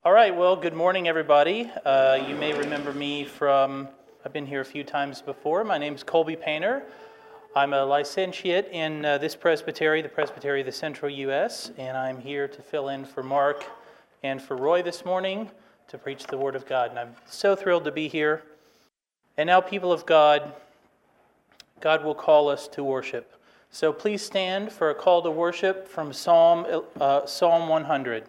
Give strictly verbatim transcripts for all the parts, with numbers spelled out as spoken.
All right, well, good morning, everybody. Uh, you may remember me from, I've been here a few times before. My name's Colby Painter. I'm a licentiate in uh, this presbytery, the Presbytery of the Central U S, and I'm here to fill in for Mark and for Roy this morning to preach the Word of God. And I'm so thrilled to be here. And now, people of God, God will call us to worship. So please stand for a call to worship from Psalm, uh, Psalm one hundred.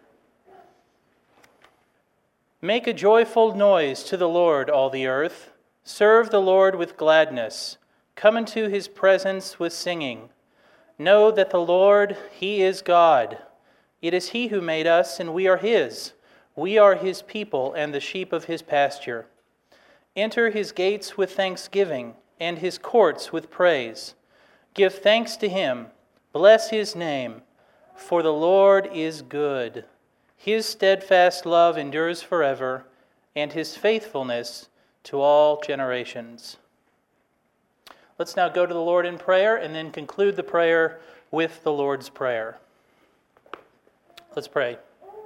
Make a joyful noise to the Lord, all the earth. Serve the Lord with gladness. Come into his presence with singing. Know that the Lord, he is God. It is he who made us, and we are his. We are his people and the sheep of his pasture. Enter his gates with thanksgiving and his courts with praise. Give thanks to him. Bless his name. For the Lord is good. His steadfast love endures forever, and his faithfulness to all generations. Let's now go to the Lord in prayer and then conclude the prayer with the Lord's Prayer. Let's pray.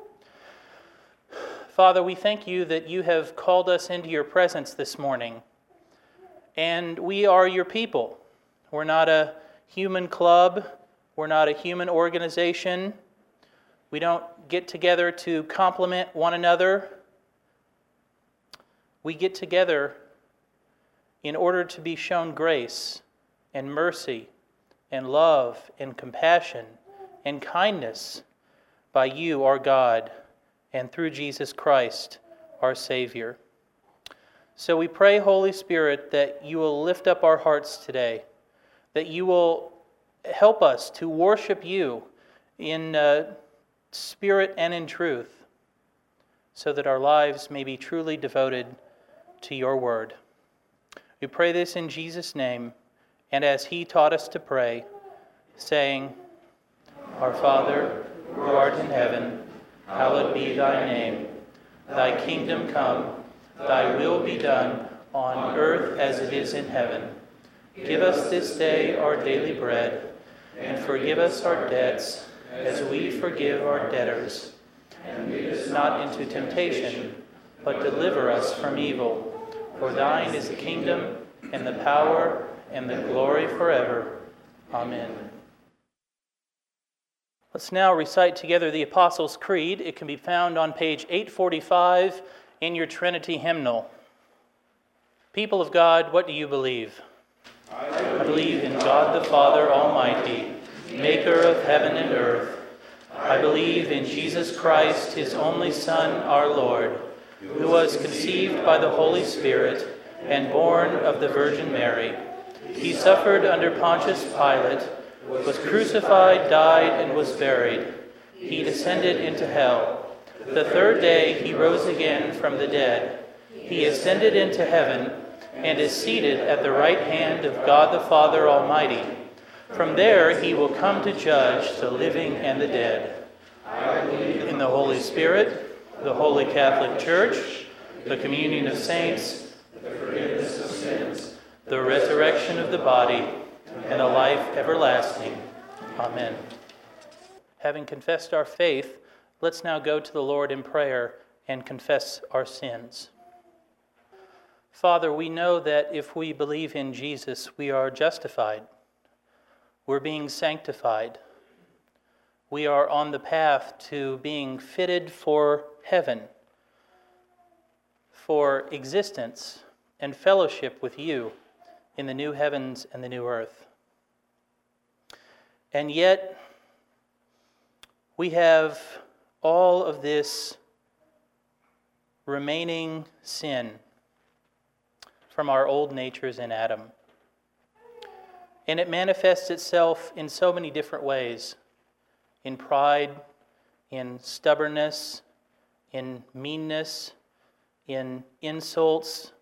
Father, we thank you that you have called us into your presence this morning, and we are your people. We're not a human club. We're not a human organization. We don't get together to compliment one another. We get together in order to be shown grace and mercy and love and compassion and kindness by you, our God, and through Jesus Christ, our Savior. So we pray, Holy Spirit, that you will lift up our hearts today, that you will help us to worship you in uh, spirit and in truth, so that our lives may be truly devoted to your word. We pray this in Jesus' name, and as he taught us to pray, saying, Our Father, who art in heaven, hallowed be thy name. Thy kingdom come, thy will be done, on earth as it is in heaven. Give us this day our daily bread, and forgive us our debts, as we forgive our debtors. And lead us not into temptation, but deliver us from evil. For thine is the kingdom, and the power, and the glory forever. Amen. Let's now recite together the Apostles' Creed. It can be found on page eight forty-five in your Trinity hymnal. People of God, what do you believe? I believe in God the Father Almighty, maker of heaven and earth. I believe in Jesus Christ, his only Son, our Lord, who was conceived by the Holy Spirit and born of the Virgin Mary. He suffered under Pontius Pilate, was crucified, died, and was buried. He descended into hell. The third day he rose again from the dead. He ascended into heaven and is seated at the right hand of God the Father Almighty. From there he will come to judge the living and the dead. I believe in the Holy Spirit, the Holy Catholic Church, the communion of saints, the forgiveness of sins, the resurrection of the body, and a life everlasting. Amen. Having confessed our faith, let's now go to the Lord in prayer and confess our sins. Father, we know that if we believe in Jesus, we are justified. We're being sanctified. We are on the path to being fitted for heaven, for existence and fellowship with you in the new heavens and the new earth. And yet, we have all of this remaining sin from our old natures in Adam. And it manifests itself in so many different ways. In pride, in stubbornness, in meanness, in insults.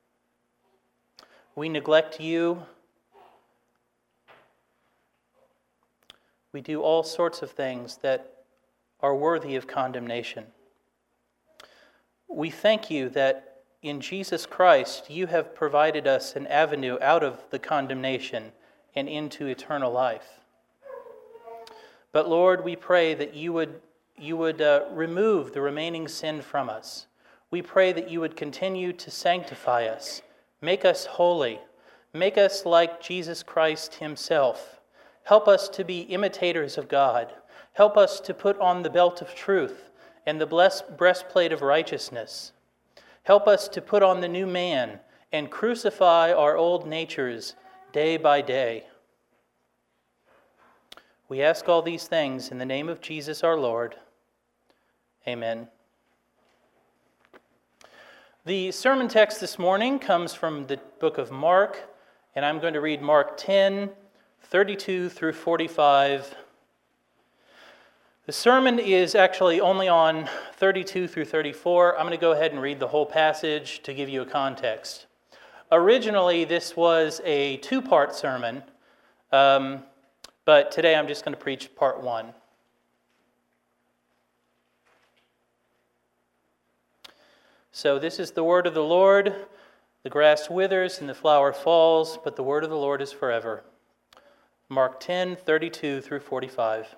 We neglect you. We do all sorts of things that are worthy of condemnation. We thank you that in Jesus Christ you have provided us an avenue out of the condemnation and into eternal life. But Lord, we pray that you would you would uh, remove the remaining sin from us. We pray that you would continue to sanctify us, make us holy, make us like Jesus Christ himself. Help us to be imitators of God. Help us to put on the belt of truth and the blessed breastplate of righteousness. Help us to put on the new man and crucify our old natures day by day. We ask all these things in the name of Jesus our Lord. Amen. The sermon text this morning comes from the book of Mark, and I'm going to read Mark ten, thirty-two through forty-five. The sermon is actually only on thirty-two through thirty-four. I'm going to go ahead and read the whole passage to give you a context. Originally, this was a two-part sermon, um, but today I'm just going to preach part one. So this is the word of the Lord. The grass withers and the flower falls, but the word of the Lord is forever. Mark ten, thirty-two through forty-five.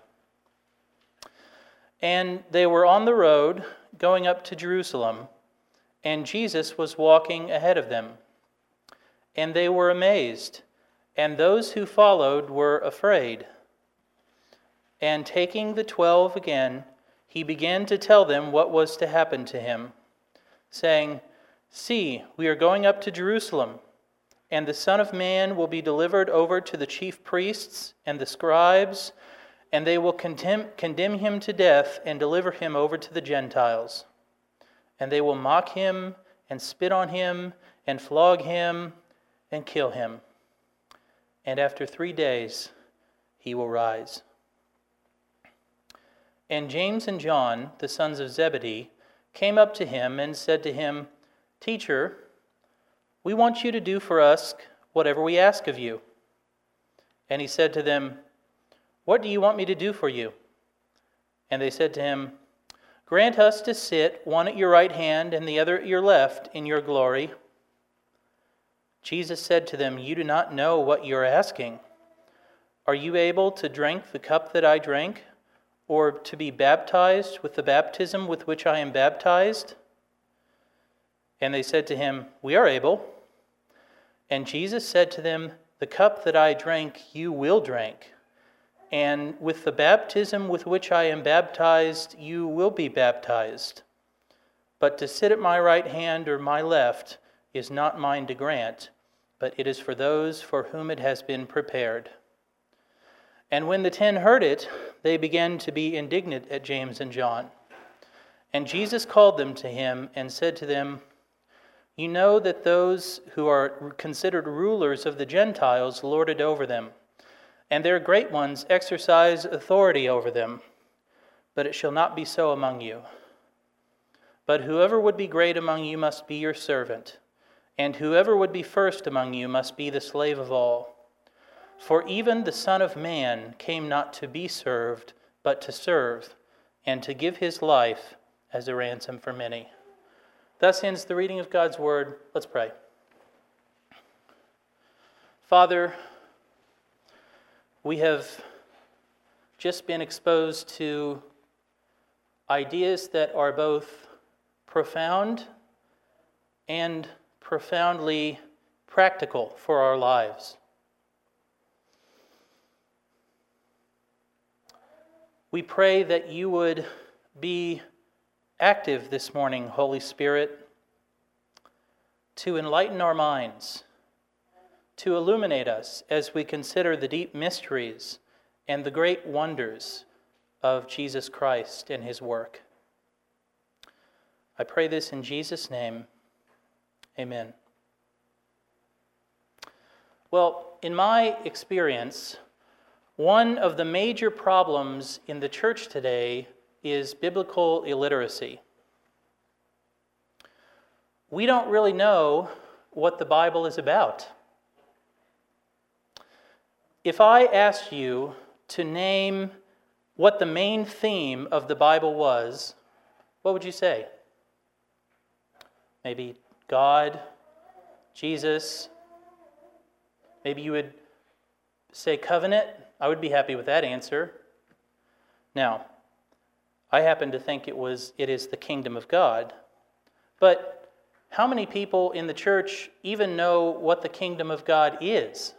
And they were on the road going up to Jerusalem, and Jesus was walking ahead of them. And they were amazed, and those who followed were afraid. And taking the twelve again, he began to tell them what was to happen to him, saying, "See, we are going up to Jerusalem, and the Son of Man will be delivered over to the chief priests and the scribes, and they will condemn, condemn him to death and deliver him over to the Gentiles. And they will mock him and spit on him and flog him and kill him. And after three days he will rise." And James and John, the sons of Zebedee, came up to him and said to him, "Teacher, we want you to do for us whatever we ask of you." And he said to them, "What do you want me to do for you?" And they said to him, "Grant us to sit, one at your right hand and the other at your left, in your glory." Jesus said to them, "You do not know what you are asking. Are you able to drink the cup that I drank, or to be baptized with the baptism with which I am baptized?" And they said to him, "We are able." And Jesus said to them, "The cup that I drank you will drink, and with the baptism with which I am baptized you will be baptized. But to sit at my right hand or my left is not mine to grant, but it is for those for whom it has been prepared." And when the ten heard it, they began to be indignant at James and John. And Jesus called them to him and said to them, "You know that those who are considered rulers of the Gentiles lord it over them, and their great ones exercise authority over them. But it shall not be so among you. But whoever would be great among you must be your servant, and whoever would be first among you must be the slave of all. For even the Son of Man came not to be served, but to serve, and to give his life as a ransom for many." Thus ends the reading of God's word. Let's pray. Father, we have just been exposed to ideas that are both profound and profoundly practical for our lives. We pray that you would be active this morning, Holy Spirit, to enlighten our minds, to illuminate us as we consider the deep mysteries and the great wonders of Jesus Christ and his work. I pray this in Jesus' name. Amen. Well, in my experience, one of the major problems in the church today is biblical illiteracy. We don't really know what the Bible is about. If I asked you to name what the main theme of the Bible was, what would you say? Maybe God, Jesus. Maybe you would say covenant. I would be happy with that answer. Now, I happen to think it was it is the kingdom of God. But how many people in the church even know what the kingdom of God is?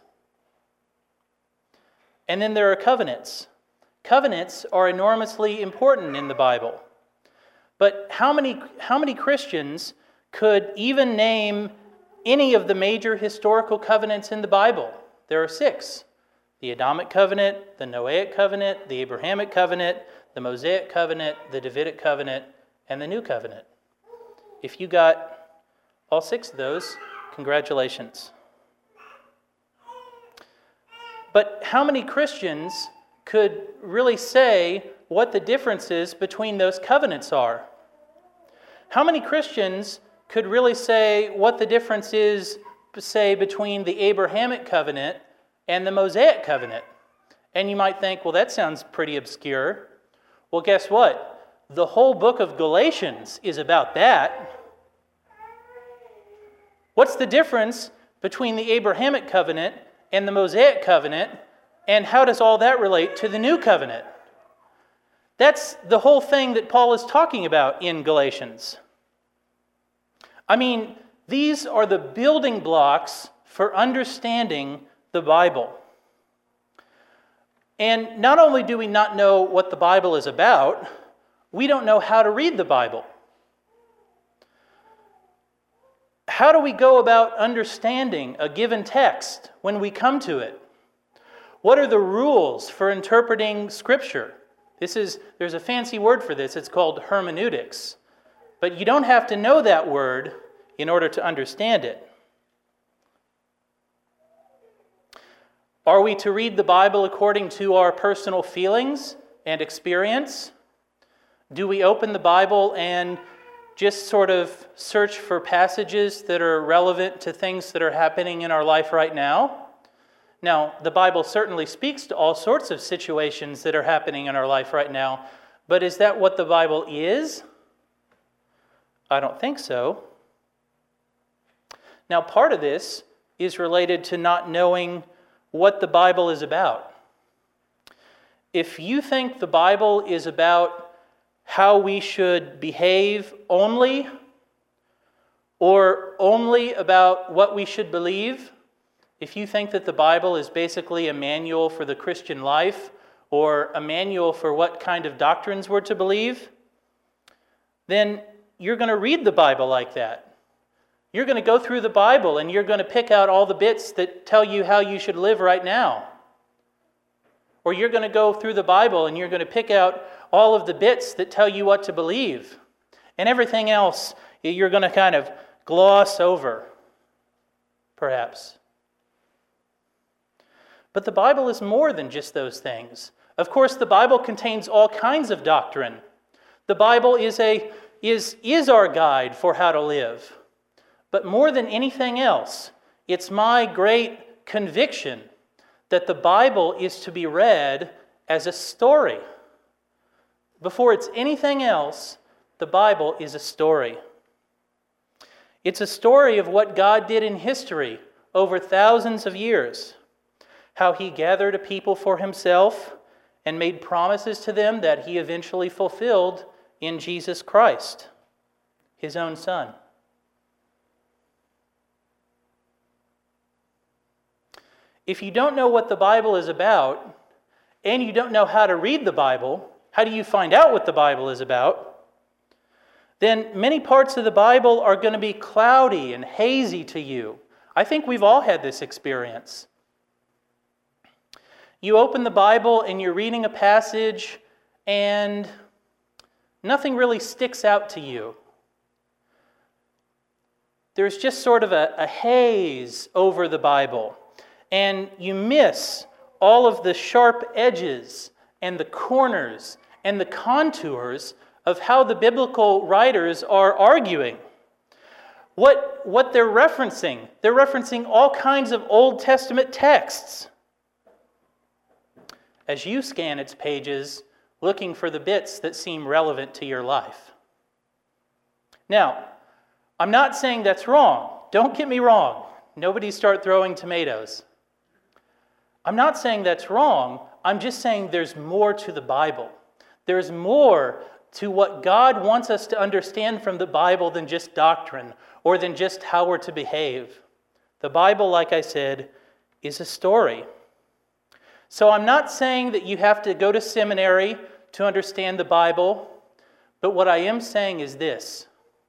And then there are covenants. Covenants are enormously important in the Bible. But how many, how many Christians could even name any of the major historical covenants in the Bible? There are six. The Adamic covenant, the Noahic covenant, the Abrahamic covenant, the Mosaic covenant, the Davidic covenant, and the New covenant. If you got all six of those, congratulations. But how many Christians could really say what the differences between those covenants are? How many Christians could really say what the difference is, say, between the Abrahamic covenant and the Mosaic covenant? And you might think, well, that sounds pretty obscure. Well, guess what? The whole book of Galatians is about that. What's the difference between the Abrahamic covenant and the Mosaic covenant, and how does all that relate to the New covenant? That's the whole thing that Paul is talking about in Galatians. I mean, these are the building blocks for understanding the Bible. And not only do we not know what the Bible is about, we don't know how to read the Bible. How do we go about understanding a given text when we come to it? What are the rules for interpreting Scripture? This is, there's a fancy word for this. It's called hermeneutics. But you don't have to know that word in order to understand it. Are we to read the Bible according to our personal feelings and experience? Do we open the Bible and just sort of search for passages that are relevant to things that are happening in our life right now? Now, the Bible certainly speaks to all sorts of situations that are happening in our life right now, but is that what the Bible is? I don't think so. Now, part of this is related to not knowing what the Bible is about. If you think the Bible is about how we should behave only, or only about what we should believe, if you think that the Bible is basically a manual for the Christian life, or a manual for what kind of doctrines we're to believe, then you're going to read the Bible like that. You're going to go through the Bible and you're going to pick out all the bits that tell you how you should live right now. Or you're going to go through the Bible and you're going to pick out all of the bits that tell you what to believe. And everything else you're going to kind of gloss over, perhaps. But the Bible is more than just those things. Of course, the Bible contains all kinds of doctrine. The Bible is a is is our guide for how to live. But more than anything else, it's my great conviction that the Bible is to be read as a story. Before it's anything else, the Bible is a story. It's a story of what God did in history over thousands of years, how he gathered a people for himself and made promises to them that he eventually fulfilled in Jesus Christ, his own Son. If you don't know what the Bible is about, and you don't know how to read the Bible, how do you find out what the Bible is about? Then many parts of the Bible are going to be cloudy and hazy to you. I think we've all had this experience. You open the Bible and you're reading a passage and nothing really sticks out to you. There's just sort of a, a haze over the Bible. And you miss all of the sharp edges and the corners and the contours of how the biblical writers are arguing. What, what they're referencing, they're referencing all kinds of Old Testament texts. As you scan its pages, looking for the bits that seem relevant to your life. Now, I'm not saying that's wrong. Don't get me wrong. Nobody start throwing tomatoes. I'm not saying that's wrong. I'm just saying there's more to the Bible. There's more to what God wants us to understand from the Bible than just doctrine or than just how we're to behave. The Bible, like I said, is a story. So I'm not saying that you have to go to seminary to understand the Bible, but what I am saying is this.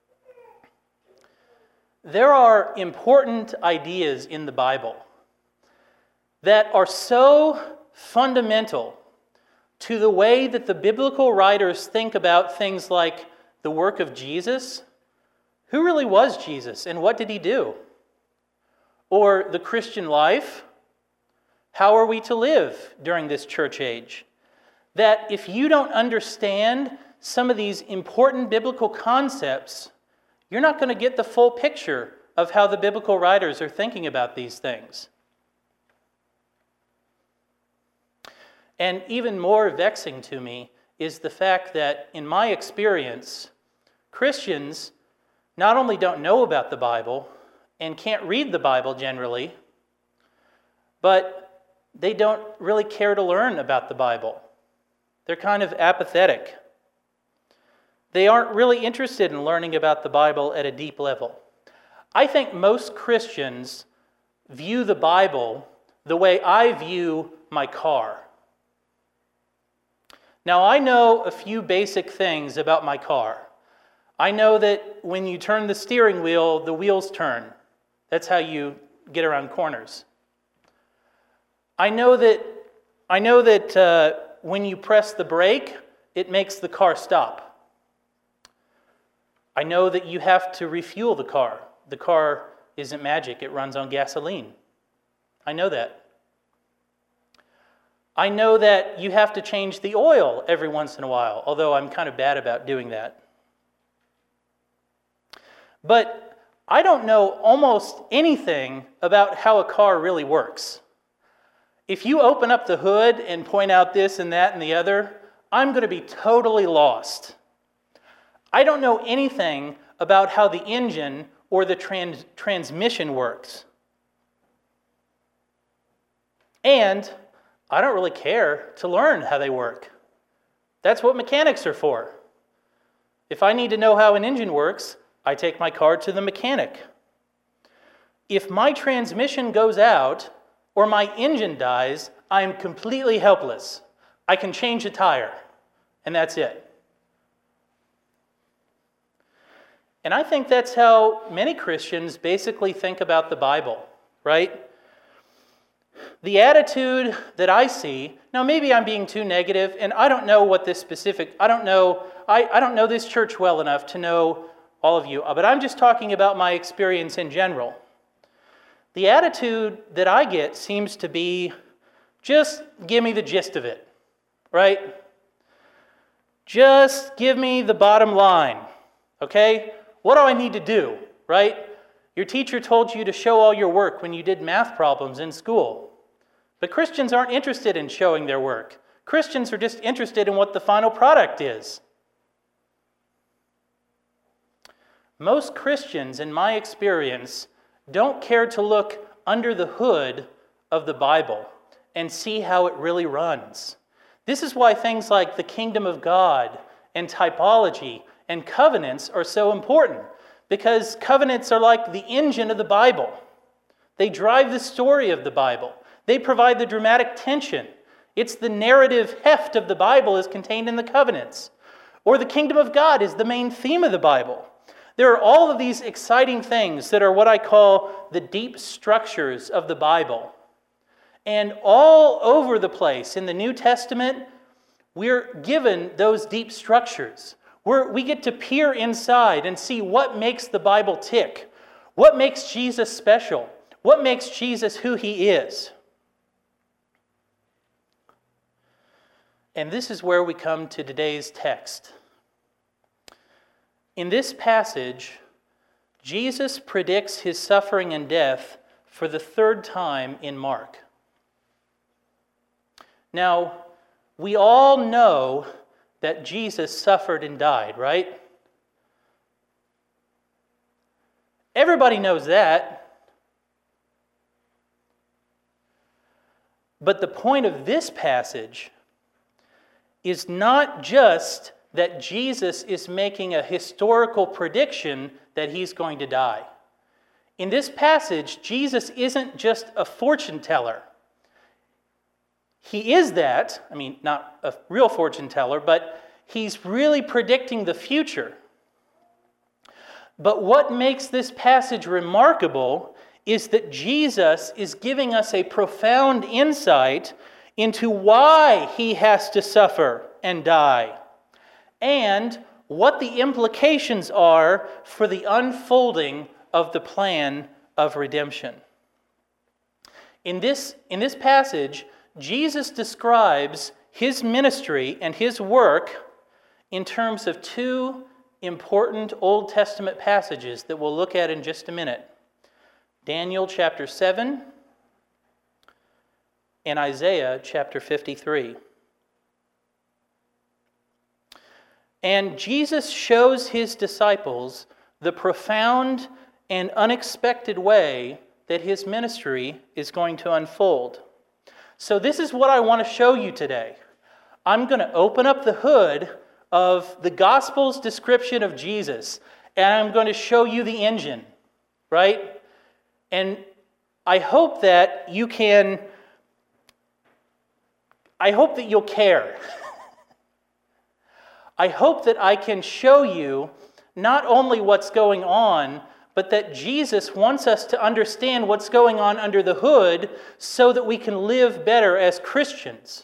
There are important ideas in the Bible that are so fundamental to the way that the biblical writers think about things like the work of Jesus. Who really was Jesus and what did he do? Or the Christian life. How are we to live during this church age? That if you don't understand some of these important biblical concepts, you're not going to get the full picture of how the biblical writers are thinking about these things. And even more vexing to me is the fact that, in my experience, Christians not only don't know about the Bible and can't read the Bible generally, but they don't really care to learn about the Bible. They're kind of apathetic. They aren't really interested in learning about the Bible at a deep level. I think most Christians view the Bible the way I view my car. Now, I know a few basic things about my car. I know that when you turn the steering wheel, the wheels turn. That's how you get around corners. I know that I know that uh, when you press the brake, it makes the car stop. I know that you have to refuel the car. The car isn't magic, it runs on gasoline. I know that. I know that you have to change the oil every once in a while, although I'm kind of bad about doing that. But I don't know almost anything about how a car really works. If you open up the hood and point out this and that and the other, I'm going to be totally lost. I don't know anything about how the engine or the trans- transmission works. And I don't really care to learn how they work. That's what mechanics are for. If I need to know how an engine works, I take my car to the mechanic. If my transmission goes out or my engine dies, I am completely helpless. I can change a tire, and that's it. And I think that's how many Christians basically think about the Bible, right? The attitude that I see, now maybe I'm being too negative, and I don't know what this specific, I don't know, I, I don't know this church well enough to know all of you, but I'm just talking about my experience in general. The attitude that I get seems to be, just give me the gist of it, right? Just give me the bottom line, okay? What do I need to do, right? Your teacher told you to show all your work when you did math problems in school. But Christians aren't interested in showing their work. Christians are just interested in what the final product is. Most Christians, in my experience, don't care to look under the hood of the Bible and see how it really runs. This is why things like the kingdom of God and typology and covenants are so important, because covenants are like the engine of the Bible. They drive the story of the Bible. They provide the dramatic tension. It's the narrative heft of the Bible is contained in the covenants. Or the kingdom of God is the main theme of the Bible. There are all of these exciting things that are what I call the deep structures of the Bible. And all over the place in the New Testament, we're given those deep structures. We're, we get to peer inside and see what makes the Bible tick. What makes Jesus special? What makes Jesus who he is? And this is where we come to today's text. In this passage, Jesus predicts his suffering and death for the third time in Mark. Now, we all know that Jesus suffered and died, right? Everybody knows that. But the point of this passage is not just that Jesus is making a historical prediction that he's going to die. In this passage, Jesus isn't just a fortune teller. He is that, I mean, not a real fortune teller, but he's really predicting the future. But what makes this passage remarkable is that Jesus is giving us a profound insight into why he has to suffer and die, and what the implications are for the unfolding of the plan of redemption. In this, in this passage, Jesus describes his ministry and his work in terms of two important Old Testament passages that we'll look at in just a minute. Daniel chapter seven and Isaiah chapter fifty-three. And Jesus shows his disciples the profound and unexpected way that his ministry is going to unfold. So this is what I want to show you today. I'm going to open up the hood of the Gospel's description of Jesus, and I'm going to show you the engine, right? And I hope that you can, I hope that you'll care. I hope that I can show you not only what's going on, but that Jesus wants us to understand what's going on under the hood so that we can live better as Christians.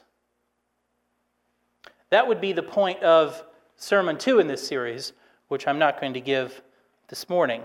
That would be the point of Sermon two in this series, which I'm not going to give this morning.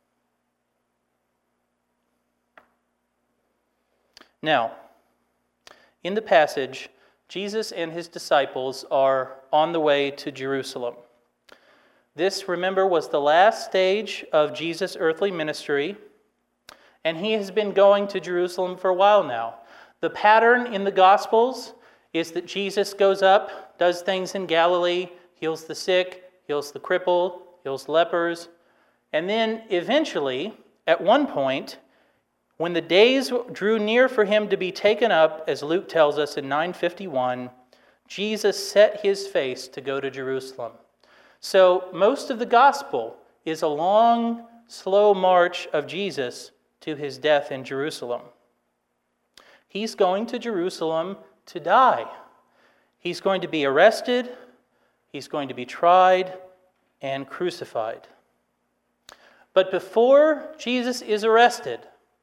Now, in the passage, Jesus and his disciples are on the way to Jerusalem. This, remember, was the last stage of Jesus' earthly ministry, and he has been going to Jerusalem for a while now. The pattern in the Gospels is that Jesus goes up, does things in Galilee, heals the sick, heals the crippled, heals lepers, and then eventually, at one point, when the days drew near for him to be taken up, as Luke tells us in nine fifty-one, Jesus set his face to go to Jerusalem. So most of the gospel is a long, slow march of Jesus to his death in Jerusalem. He's going to Jerusalem to die. He's going to be arrested, he's going to be tried and crucified. But before Jesus is arrested,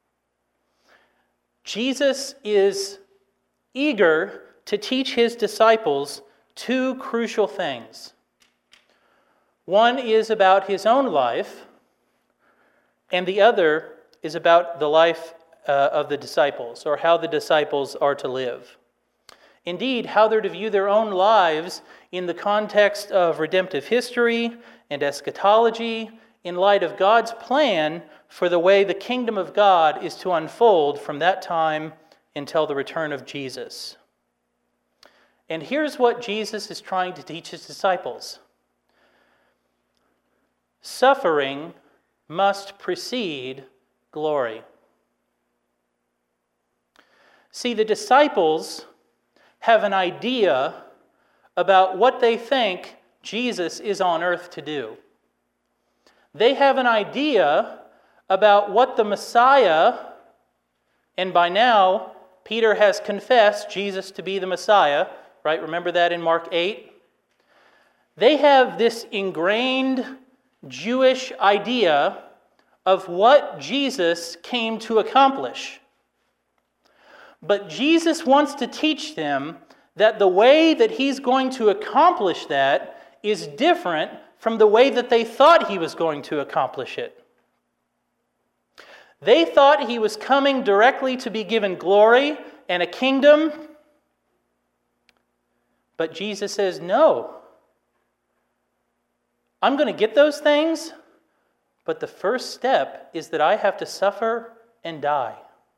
Jesus is eager to teach his disciples two crucial things. One is about his own life, and the other is about the life uh, of the disciples, or how the disciples are to live. Indeed, how they're to view their own lives in the context of redemptive history and eschatology, in light of God's plan for the way the kingdom of God is to unfold from that time until the return of Jesus. And here's what Jesus is trying to teach his disciples. Suffering must precede glory. See, the disciples have an idea about what they think Jesus is on earth to do. They have an idea about what the Messiah, and by now, Peter has confessed Jesus to be the Messiah, right? Remember that in Mark eight? They have this ingrained Jewish idea of what Jesus came to accomplish. But Jesus wants to teach them that the way that he's going to accomplish that is different from the way that they thought he was going to accomplish it. They thought he was coming directly to be given glory and a kingdom. But Jesus says, no. I'm going to get those things, but the first step is that I have to suffer and die.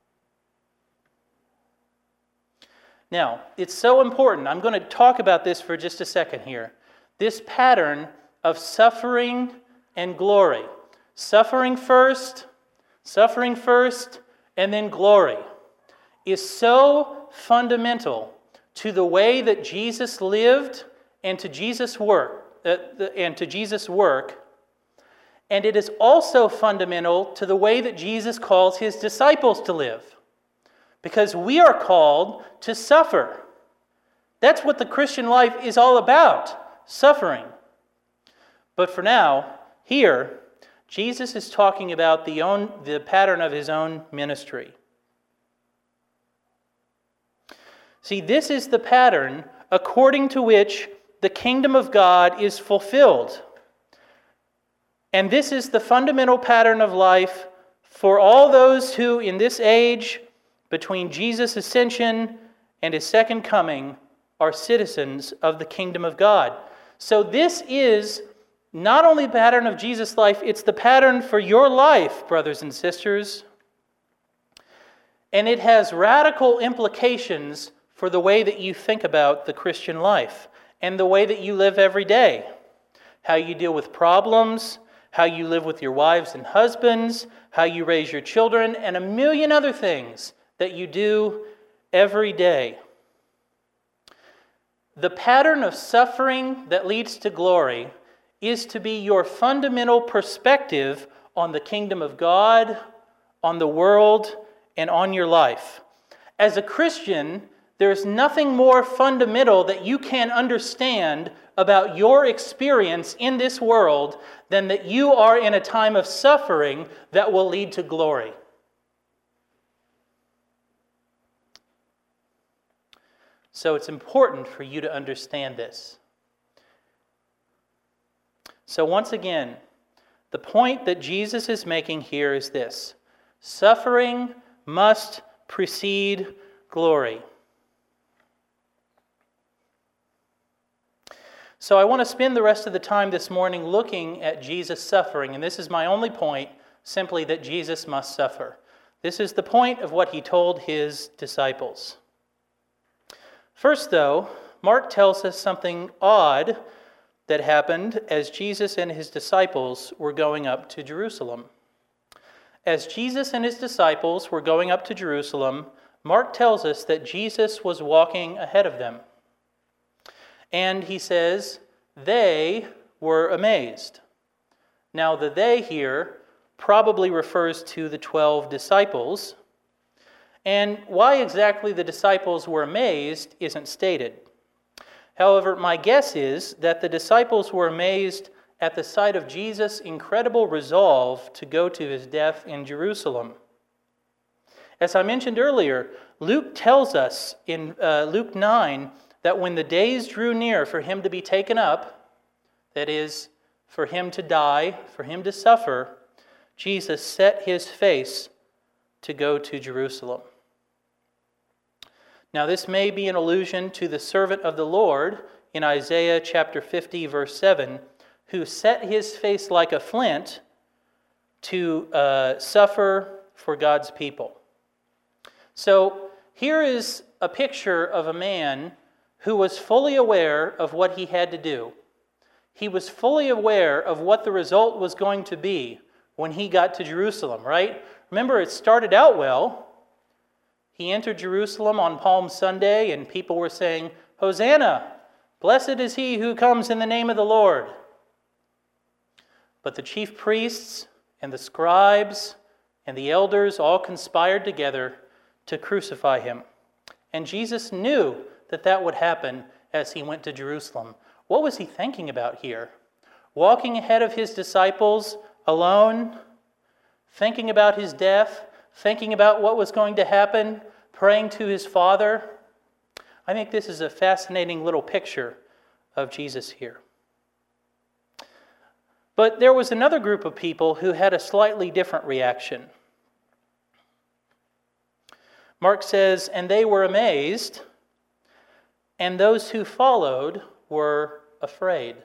Now, it's so important. I'm going to talk about this for just a second here. This pattern of suffering and glory. Suffering first, suffering first, and then glory is so fundamental to the way that Jesus lived and to Jesus' work uh, the, and to Jesus' work. And it is also fundamental to the way that Jesus calls his disciples to live. Because we are called to suffer. That's what the Christian life is all about, suffering. But for now, here, Jesus is talking about the, own, the pattern of his own ministry. See, this is the pattern according to which the kingdom of God is fulfilled. And this is the fundamental pattern of life for all those who, in this age, between Jesus' ascension and his second coming, are citizens of the kingdom of God. So this is not only the pattern of Jesus' life, it's the pattern for your life, brothers and sisters. And it has radical implications for the way that you think about the Christian life and the way that you live every day. How you deal with problems, how you live with your wives and husbands, how you raise your children, and a million other things that you do every day. The pattern of suffering that leads to glory is to be your fundamental perspective on the kingdom of God, on the world, and on your life. As a Christian, there's nothing more fundamental that you can understand about your experience in this world than that you are in a time of suffering that will lead to glory. So it's important for you to understand this. So once again, the point that Jesus is making here is this: suffering must precede glory. So I want to spend the rest of the time this morning looking at Jesus' suffering, and this is my only point, simply that Jesus must suffer. This is the point of what he told his disciples. First, though, Mark tells us something odd that happened as Jesus and his disciples were going up to Jerusalem. As Jesus and his disciples were going up to Jerusalem, Mark tells us that Jesus was walking ahead of them. And he says, they were amazed. Now, the they here probably refers to the twelve disciples. And why exactly the disciples were amazed isn't stated. However, my guess is that the disciples were amazed at the sight of Jesus' incredible resolve to go to his death in Jerusalem. As I mentioned earlier, Luke tells us in uh, Luke nine that when the days drew near for him to be taken up, that is, for him to die, for him to suffer, Jesus set his face to go to Jerusalem. Now, this may be an allusion to the servant of the Lord in Isaiah chapter fifty, verse seven, who set his face like a flint to uh, suffer for God's people. So, here is a picture of a man who was fully aware of what he had to do. He was fully aware of what the result was going to be when he got to Jerusalem, right? Remember, it started out well. He entered Jerusalem on Palm Sunday, and people were saying, "Hosanna! Blessed is he who comes in the name of the Lord." But the chief priests and the scribes and the elders all conspired together to crucify him. And Jesus knew that that would happen as he went to Jerusalem. What was he thinking about here? Walking ahead of his disciples alone, thinking about his death, thinking about what was going to happen, praying to his Father. I think this is a fascinating little picture of Jesus here. But there was another group of people who had a slightly different reaction. Mark says, "And they were amazed, and those who followed were afraid."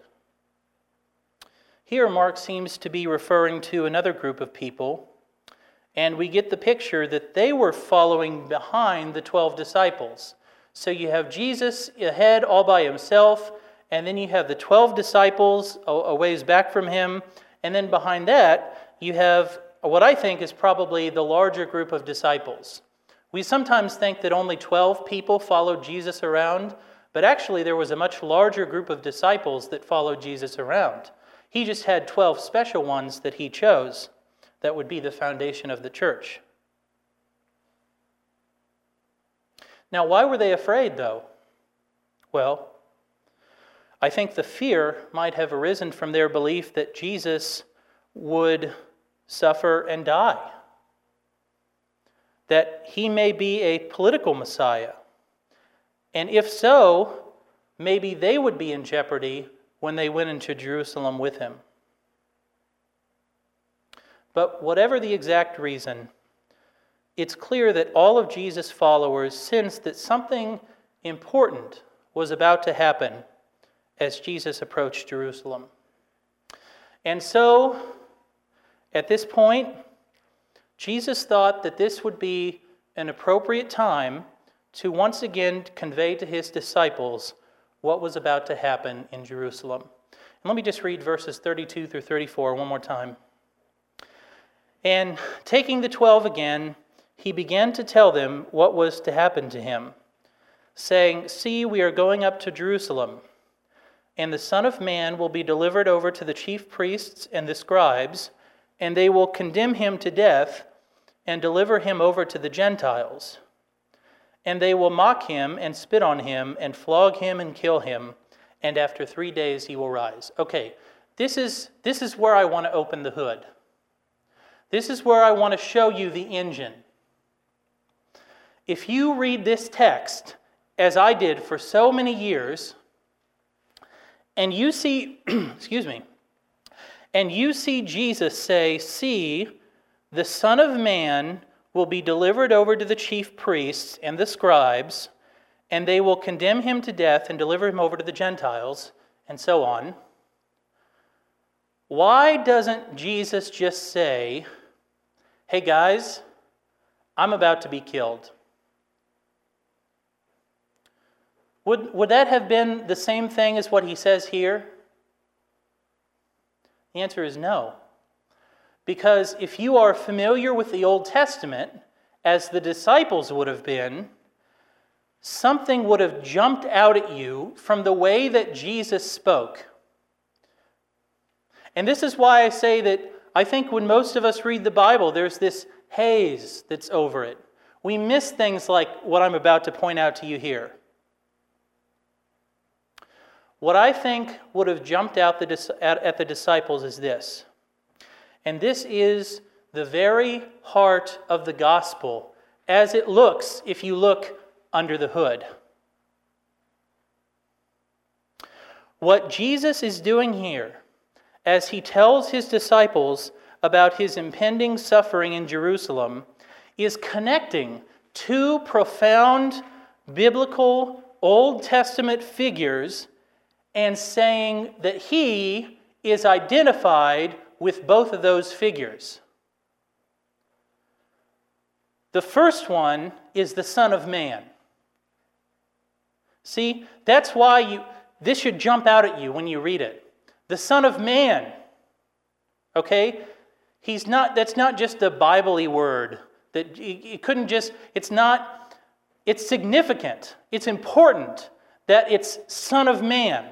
Here Mark seems to be referring to another group of people, and we get the picture that they were following behind the twelve disciples. So you have Jesus ahead all by himself, and then you have the twelve disciples a ways back from him, and then behind that you have what I think is probably the larger group of disciples. We sometimes think that only twelve people followed Jesus around, But actually, there was a much larger group of disciples that followed Jesus around. He just had twelve special ones that he chose that would be the foundation of the church. Now, why were they afraid, though? Well, I think the fear might have arisen from their belief that Jesus would suffer and die, that he may be a political Messiah. And if so, maybe they would be in jeopardy when they went into Jerusalem with him. But whatever the exact reason, it's clear that all of Jesus' followers sensed that something important was about to happen as Jesus approached Jerusalem. And so, at this point, Jesus thought that this would be an appropriate time to once again convey to his disciples what was about to happen in Jerusalem. And let me just read verses thirty-two through thirty-four one more time. And taking the twelve again, he began to tell them what was to happen to him, saying, "See, we are going up to Jerusalem, and the Son of Man will be delivered over to the chief priests and the scribes, and they will condemn him to death and deliver him over to the Gentiles. And they will mock him and spit on him and flog him and kill him, and after three days he will rise." Okay, this is, this is where I want to open the hood. This is where I want to show you the engine. If you read this text, as I did for so many years, and you see, excuse me, and you see Jesus say, "See, the Son of Man will be delivered over to the chief priests and the scribes, and they will condemn him to death and deliver him over to the Gentiles," and so on. Why doesn't Jesus just say, "Hey guys, I'm about to be killed"? Would, would that have been the same thing as what he says here? The answer is no. Because if you are familiar with the Old Testament, as the disciples would have been, something would have jumped out at you from the way that Jesus spoke. And this is why I say that I think when most of us read the Bible, there's this haze that's over it. We miss things like what I'm about to point out to you here. What I think would have jumped out the, at, at the disciples is this. And this is the very heart of the gospel, as it looks if you look under the hood. What Jesus is doing here, as he tells his disciples about his impending suffering in Jerusalem, is connecting two profound biblical Old Testament figures and saying that he is identified with both of those figures. The first one is the Son of Man. See, that's why you this should jump out at you when you read it. The Son of Man. Okay? He's not that's not just a Bible-y word. That it couldn't just it's not it's significant. It's important that it's Son of Man.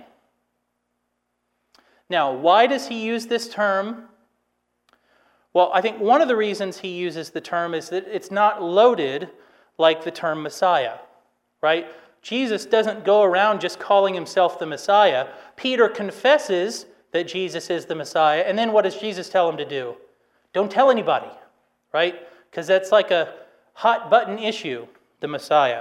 Now, why does he use this term? Well, I think one of the reasons he uses the term is that it's not loaded like the term Messiah, right? Jesus doesn't go around just calling himself the Messiah. Peter confesses that Jesus is the Messiah, and then what does Jesus tell him to do? Don't tell anybody, right? Because that's like a hot button issue, the Messiah.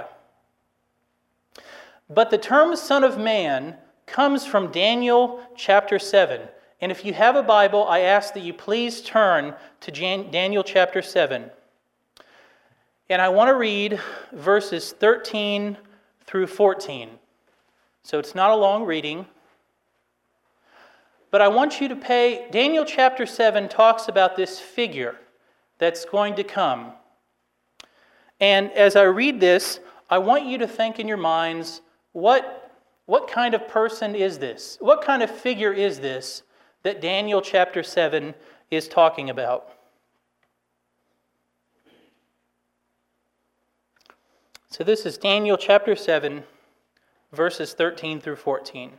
But the term Son of Man comes from Daniel chapter seven. And if you have a Bible, I ask that you please turn to Jan- Daniel chapter seven. And I want to read verses thirteen through fourteen. So it's not a long reading. But I want you to pay, Daniel chapter seven talks about this figure that's going to come. And as I read this, I want you to think in your minds, what What kind of person is this? What kind of figure is this that Daniel chapter seven is talking about? So this is Daniel chapter seven, verses thirteen through fourteen.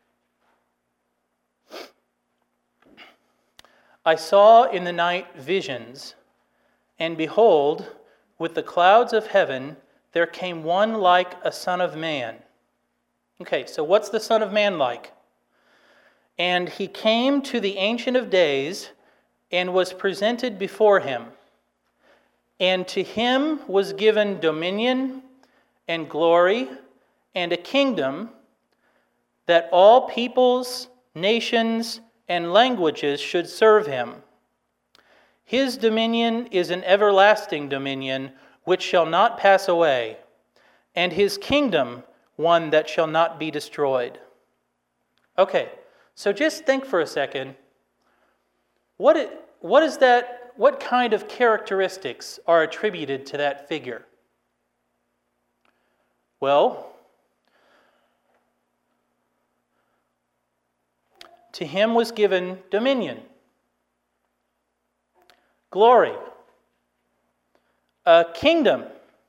I saw in the night visions, and behold, with the clouds of heaven, there came one like a son of man. Okay, so what's the Son of Man like? And he came to the Ancient of Days and was presented before him. And to him was given dominion and glory and a kingdom, that all peoples, nations, and languages should serve him. His dominion is an everlasting dominion which shall not pass away, and his kingdom one that shall not be destroyed. Okay, so just think for a second. What it, what is that? What kind of characteristics are attributed to that figure? Well, to him was given dominion, glory, a kingdom.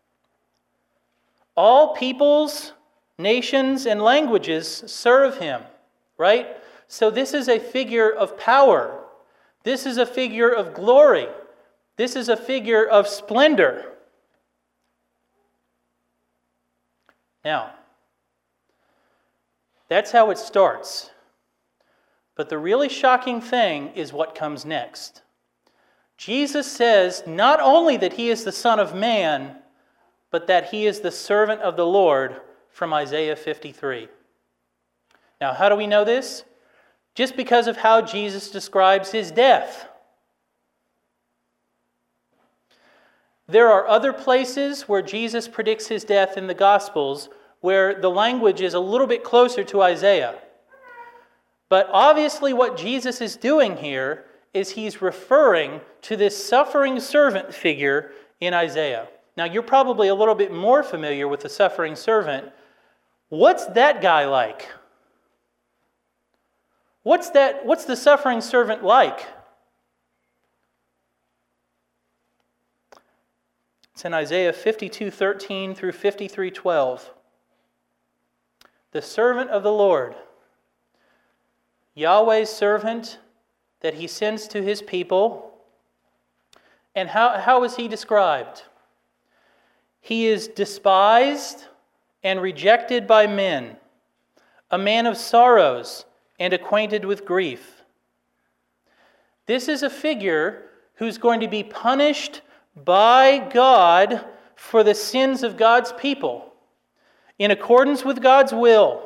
All peoples, nations, and languages serve him, right? So this is a figure of power. This is a figure of glory. This is a figure of splendor. Now, that's how it starts. But the really shocking thing is what comes next. Jesus says not only that he is the Son of Man, but that he is the servant of the Lord, from Isaiah fifty-three. Now, how do we know this? Just because of how Jesus describes his death. There are other places where Jesus predicts his death in the Gospels where the language is a little bit closer to Isaiah. But obviously what Jesus is doing here is he's referring to this suffering servant figure in Isaiah. Now, you're probably a little bit more familiar with the suffering servant. What's that guy like? What's that? What's the suffering servant like? It's in Isaiah fifty-two thirteen through fifty-three twelve. The servant of the Lord, Yahweh's servant that he sends to his people. And how, how is he described? He is despised and rejected by men, a man of sorrows and acquainted with grief. This is a figure who's going to be punished by God for the sins of God's people, in accordance with God's will.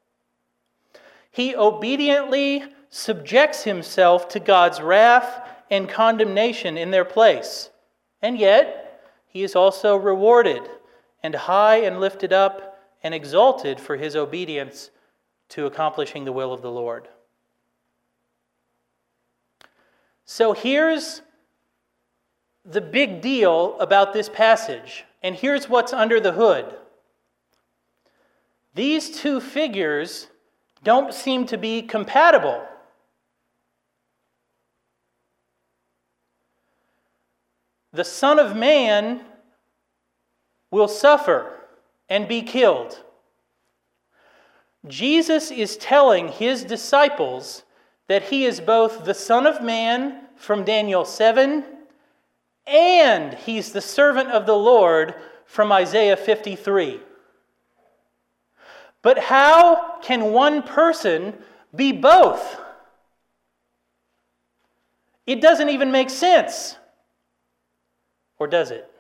He obediently subjects himself to God's wrath and condemnation in their place. And yet, he is also rewarded and high and lifted up and exalted for his obedience to accomplishing the will of the Lord. So here's the big deal about this passage, and here's what's under the hood. These two figures don't seem to be compatible. The Son of Man will suffer and be killed. Jesus is telling his disciples that he is both the Son of Man from Daniel seven, and he's the servant of the Lord from Isaiah fifty-three. But how can one person be both? It doesn't even make sense. Or does it?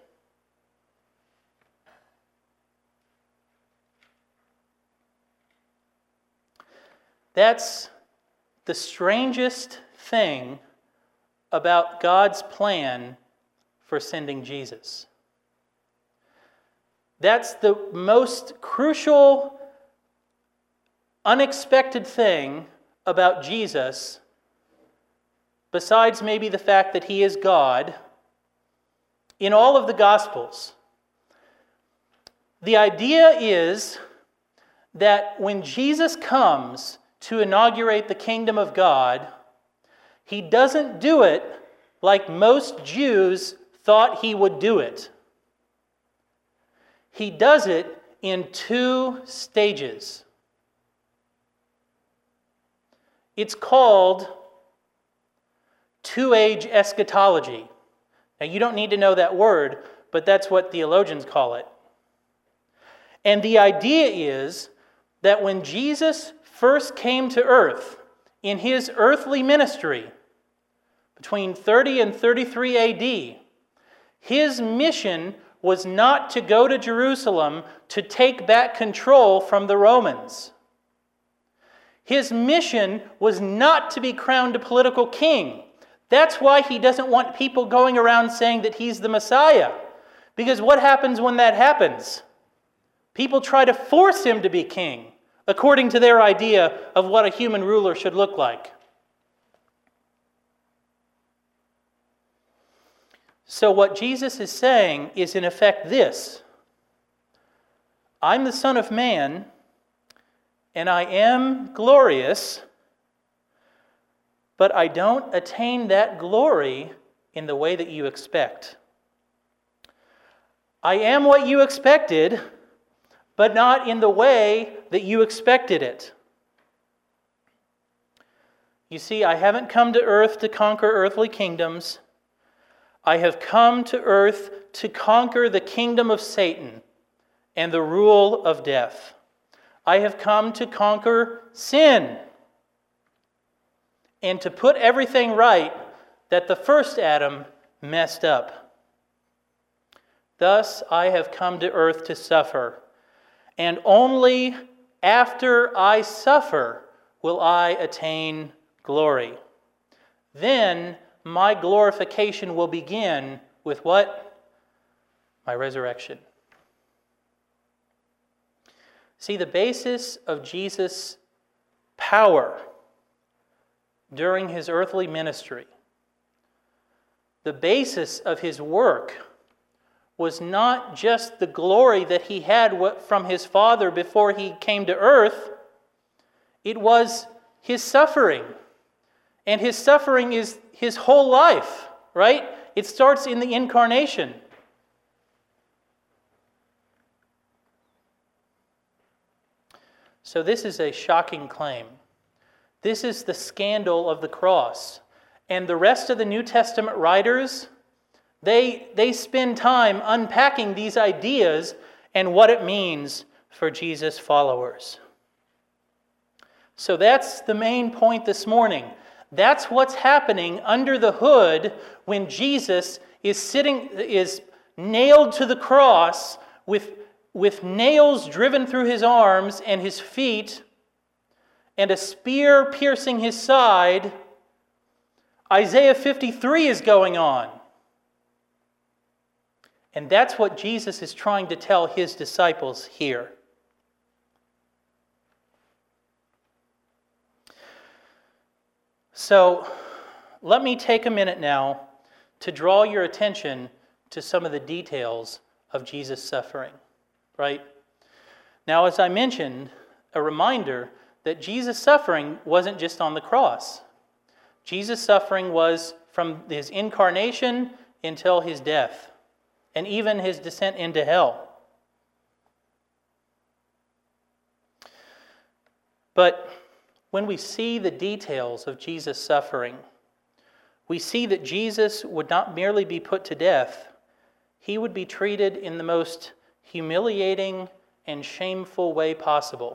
That's the strangest thing about God's plan for sending Jesus. That's the most crucial, unexpected thing about Jesus, besides maybe the fact that he is God, in all of the Gospels. The idea is that when Jesus comes to inaugurate the kingdom of God, he doesn't do it like most Jews thought he would do it. He does it in two stages. It's called two-age eschatology. Now, you don't need to know that word, but that's what theologians call it. And the idea is that when Jesus first came to earth in his earthly ministry, between thirty and thirty-three A D, his mission was not to go to Jerusalem to take back control from the Romans. His mission was not to be crowned a political king. That's why he doesn't want people going around saying that he's the Messiah. Because what happens when that happens? People try to force him to be king, according to their idea of what a human ruler should look like. So what Jesus is saying is in effect this: I'm the Son of Man, and I am glorious, but I don't attain that glory in the way that you expect. I am what you expected, but not in the way that you expected it. You see, I haven't come to earth to conquer earthly kingdoms. I have come to earth to conquer the kingdom of Satan and the rule of death. I have come to conquer sin and to put everything right that the first Adam messed up. Thus, I have come to earth to suffer, and only after I suffer will I attain glory. Then my glorification will begin with what? My resurrection. See, the basis of Jesus' power during his earthly ministry, the basis of his work, was not just the glory that he had from his Father before he came to earth. It was his suffering. And his suffering is his whole life, right? It starts in the incarnation. So this is a shocking claim. This is the scandal of the cross. And the rest of the New Testament writers, they, they spend time unpacking these ideas and what it means for Jesus' followers. So that's the main point this morning. That's what's happening under the hood when Jesus is sitting, is nailed to the cross with, with nails driven through his arms and his feet and a spear piercing his side. Isaiah fifty-three is going on. And that's what Jesus is trying to tell his disciples here. So, let me take a minute now to draw your attention to some of the details of Jesus' suffering, right? Now, as I mentioned, a reminder that Jesus' suffering wasn't just on the cross. Jesus' suffering was from his incarnation until his death, and even his descent into hell. But when we see the details of Jesus' suffering, we see that Jesus would not merely be put to death, he would be treated in the most humiliating and shameful way possible.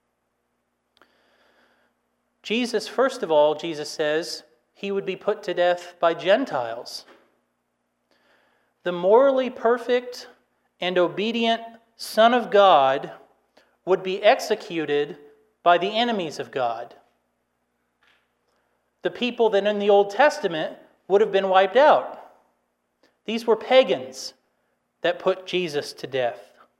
Jesus, first of all, Jesus says, he would be put to death by Gentiles. The morally perfect and obedient Son of God would be executed by the enemies of God. The people that in the Old Testament would have been wiped out. These were pagans that put Jesus to death.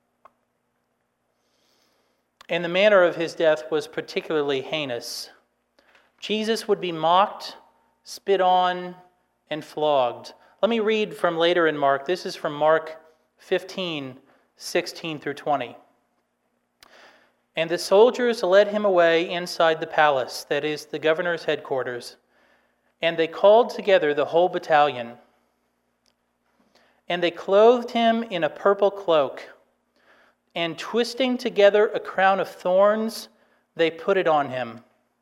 And the manner of his death was particularly heinous. Jesus would be mocked, spit on, and flogged. Let me read from later in Mark. This is from Mark fifteen, sixteen through twenty. And the soldiers led him away inside the palace, that is, the governor's headquarters, and they called together the whole battalion. And they clothed him in a purple cloak, and twisting together a crown of thorns, they put it on him.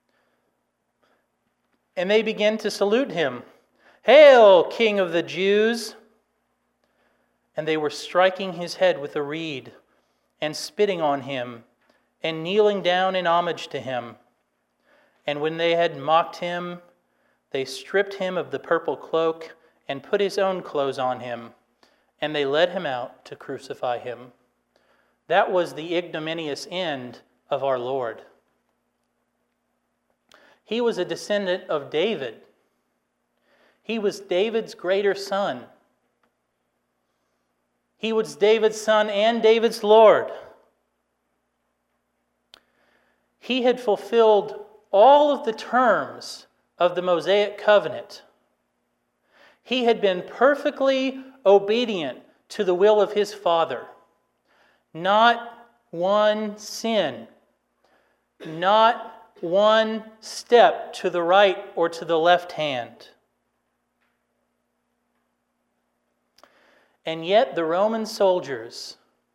And they began to salute him. "Hail, King of the Jews!" And they were striking his head with a reed, and spitting on him, and kneeling down in homage to him. And when they had mocked him, they stripped him of the purple cloak, and put his own clothes on him, and they led him out to crucify him. That was the ignominious end of our Lord. He was a descendant of David. He was David's greater son. He was David's son and David's Lord. He had fulfilled all of the terms of the Mosaic covenant. He had been perfectly obedient to the will of his Father. Not one sin, not one step to the right or to the left hand. And yet the Roman soldiers,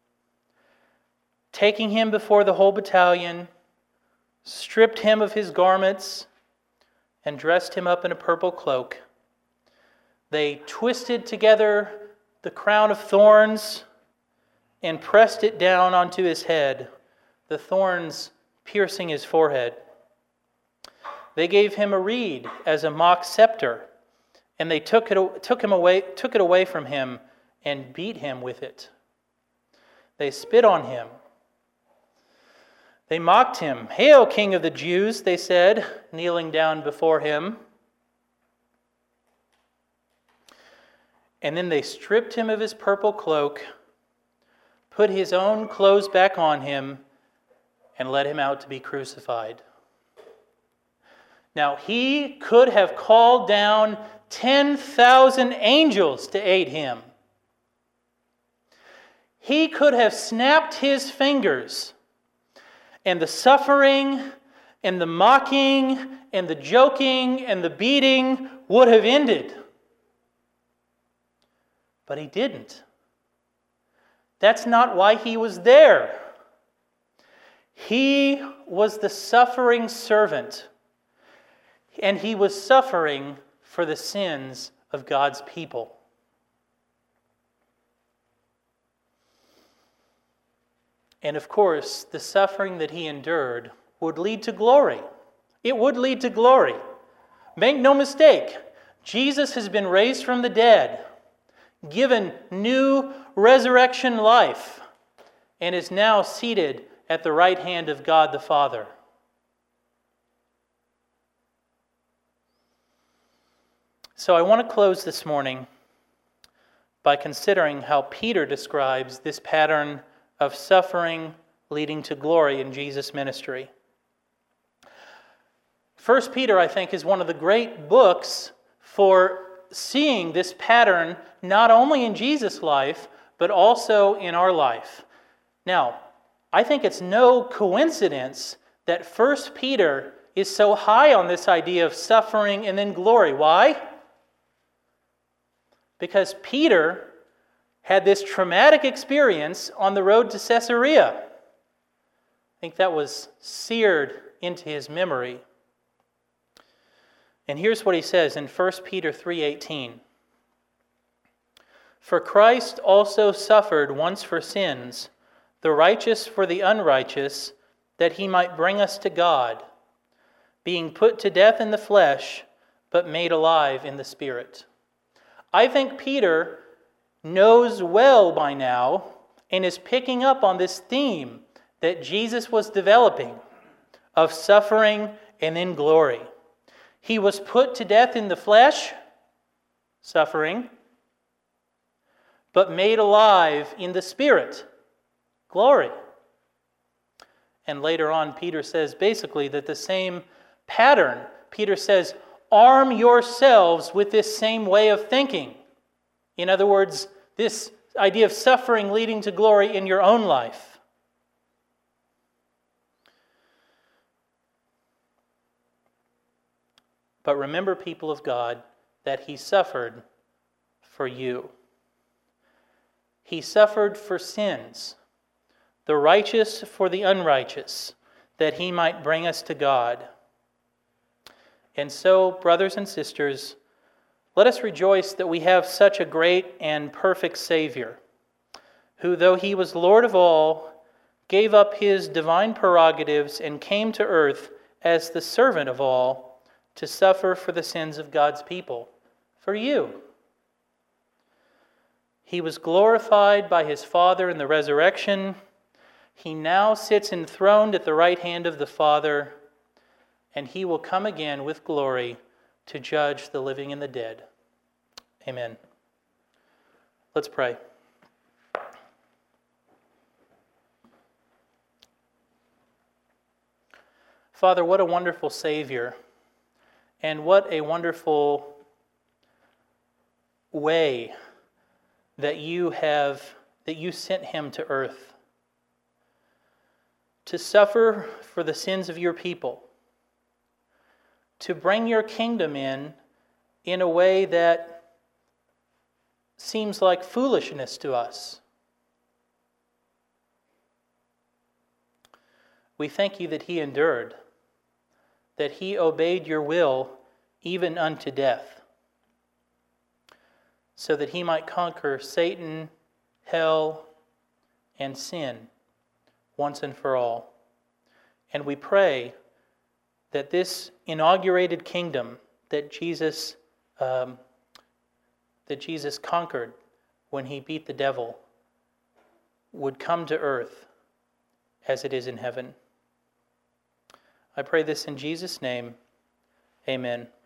taking him before the whole battalion, stripped him of his garments and dressed him up in a purple cloak. They twisted together the crown of thorns and pressed it down onto his head, the thorns piercing his forehead. They gave him a reed as a mock scepter, and they took it, took him away, took it away from him and beat him with it. They spit on him. They mocked him. "Hail, King of the Jews," they said, kneeling down before him. And then they stripped him of his purple cloak, put his own clothes back on him, and led him out to be crucified. Now, he could have called down ten thousand angels to aid him. He could have snapped his fingers, and the suffering and the mocking and the joking and the beating would have ended. But he didn't. That's not why he was there. He was the suffering servant, and he was suffering for the sins of God's people. And of course, the suffering that he endured would lead to glory. It would lead to glory. Make no mistake, Jesus has been raised from the dead, given new resurrection life, and is now seated at the right hand of God the Father. So I want to close this morning by considering how Peter describes this pattern of suffering leading to glory in Jesus' ministry. First Peter, I think, is one of the great books for seeing this pattern not only in Jesus' life, but also in our life. Now, I think it's no coincidence that First Peter is so high on this idea of suffering and then glory. Why? Because Peter had this traumatic experience on the road to Caesarea. I think that was seared into his memory. And here's what he says in First Peter three eighteen. "For Christ also suffered once for sins, the righteous for the unrighteous, that he might bring us to God, being put to death in the flesh, but made alive in the Spirit." I think Peter knows well by now and is picking up on this theme that Jesus was developing of suffering and then glory. He was put to death in the flesh, suffering, but made alive in the Spirit, glory. And later on, Peter says basically that the same pattern. Peter says, arm yourselves with this same way of thinking. In other words, this idea of suffering leading to glory in your own life. But remember, people of God, that he suffered for you. He suffered for sins, the righteous for the unrighteous, that he might bring us to God. And so, brothers and sisters, let us rejoice that we have such a great and perfect Savior, who, though he was Lord of all, gave up his divine prerogatives and came to earth as the servant of all to suffer for the sins of God's people, for you. He was glorified by his Father in the resurrection. He now sits enthroned at the right hand of the Father, and he will come again with glory to judge the living and the dead. Amen. Let's pray. Father, what a wonderful Savior, and what a wonderful way that you have, that you sent him to earth to suffer for the sins of your people, to bring your kingdom in in a way that seems like foolishness to us. We thank you that he endured, that he obeyed your will even unto death, so that he might conquer Satan, hell, and sin once and for all. And we pray that this inaugurated kingdom that Jesus um, that Jesus conquered when he beat the devil would come to earth as it is in heaven. I pray this in Jesus' name. Amen.